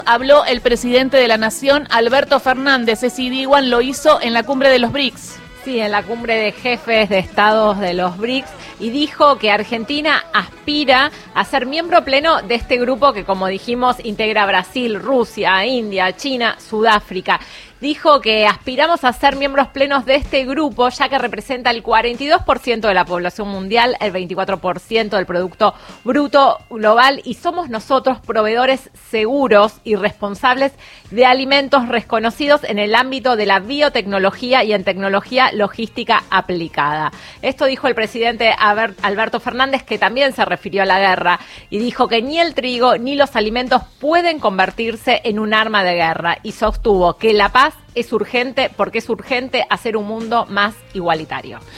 Habló el presidente de la Nación, Alberto Fernández. Ceci Diwan lo hizo en la cumbre de los BRICS. Sí, en la cumbre de jefes de estados de los BRICS, y dijo que Argentina aspira a ser miembro pleno de este grupo que, como dijimos, integra Brasil, Rusia, India, China, Sudáfrica. Dijo que aspiramos a ser miembros plenos de este grupo, ya que representa el 42% de la población mundial, el 24% del Producto Bruto Global, y somos nosotros proveedores seguros y responsables de alimentos reconocidos en el ámbito de la biotecnología y en tecnología logística aplicada. Esto dijo el presidente Alberto Fernández, que también se refirió a la guerra, y dijo que ni el trigo ni los alimentos pueden convertirse en un arma de guerra, y sostuvo que la paz es urgente porque es urgente hacer un mundo más igualitario.